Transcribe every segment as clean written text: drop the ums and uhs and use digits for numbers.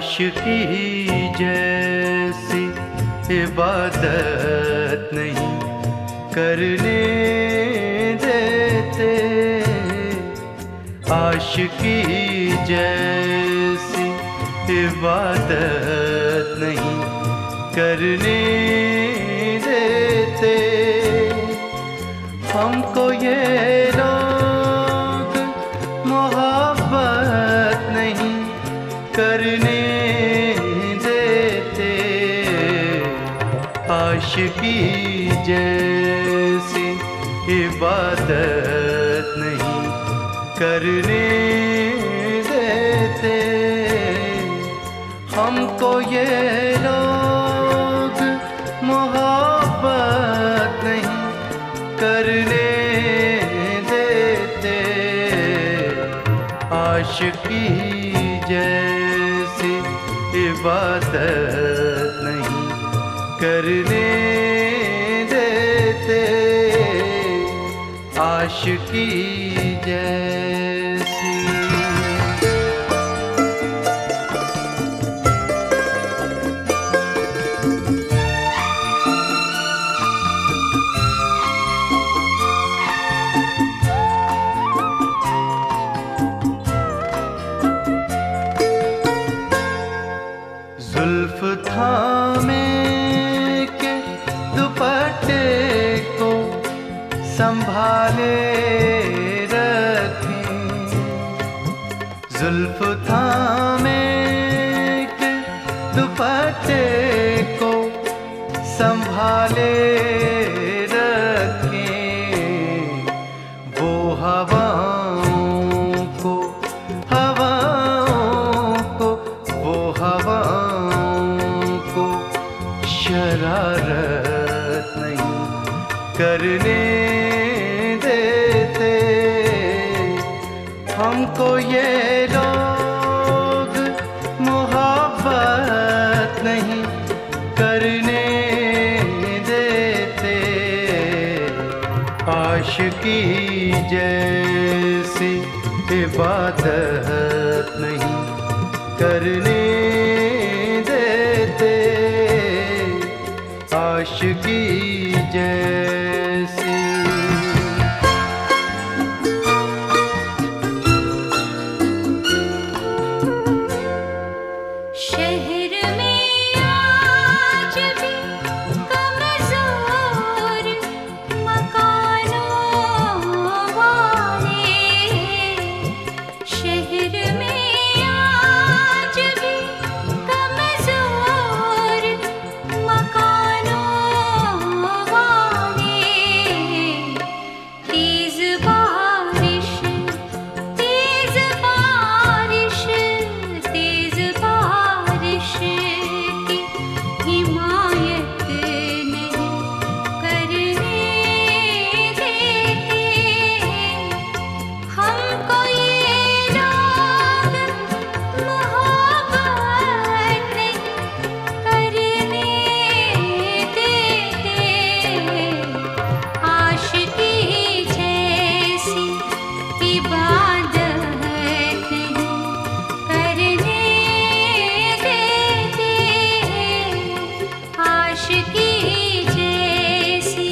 आशिकी जैसी इबादत नहीं करने देते, आशिकी जैसी इबादत नहीं करने देते। हमको ये लोग मोहब्बत नहीं करने देते, आशिकी जैसी इबादत नहीं करने देते। हमको ये लोग मोहब्बत नहीं करने देते, आशिकी जैसी इबादत नहीं करने देते, आशिकी जैसी। जुल्फ थामे के दुपट्टे को संभाले रखें, जुल्फ थामे के दुपट्टे को संभाले रखें। वो हवाओं को वो हवाओं को शरारत नहीं करने देते। हमको ये लोग मोहब्बत नहीं करने देते, आशिकी जैसी इबादत नहीं करने देते, आशिकी जैसी। शहर में आज भी कमजोर मकानों वाले, शहर में आज भी कमजोर मकानों वाले। तेज बारिश तेज बारिश तेज बारिश की हिमायत नहीं करने देते। हमको ये लोग मोहब्बत नहीं करने देते, आशिकी जैसी इबादत नहीं करने देते, आशिकी जैसी।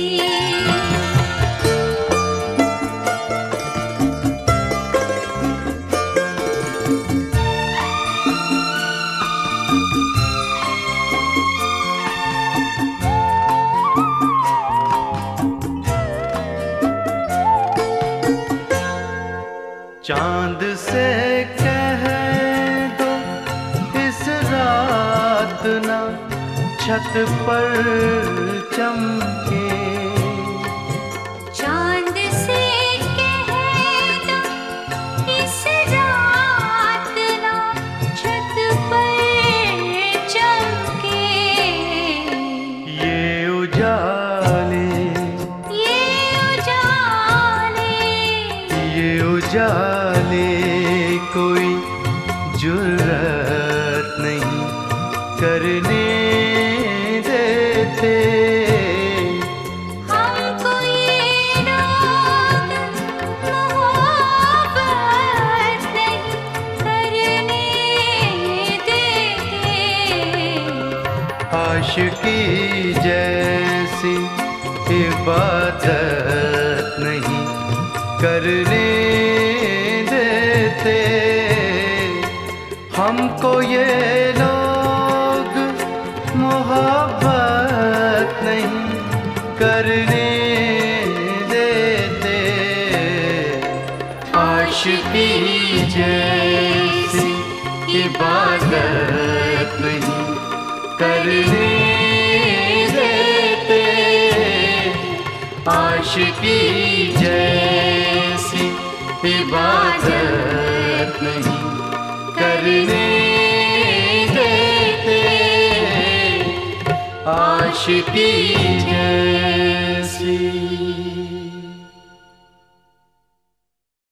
चांद से कह दो इस रात ना छत पर चमके, चांद से कह दो इस रात ना छत पर चमके। ये उजाले उजाले कोई जुर्रत नहीं करने देते। हमको ये लोग मोहब्बत नहीं करने देते, आशिकी जैसी इबादत नहीं करने देते हमको ये लोग, मोहब्बत नहीं करने देते। आशिकी जैसी इबादत नहीं करने देते, आशिकी जैसी इबादत नहीं करने देते, आशिकी जैसी।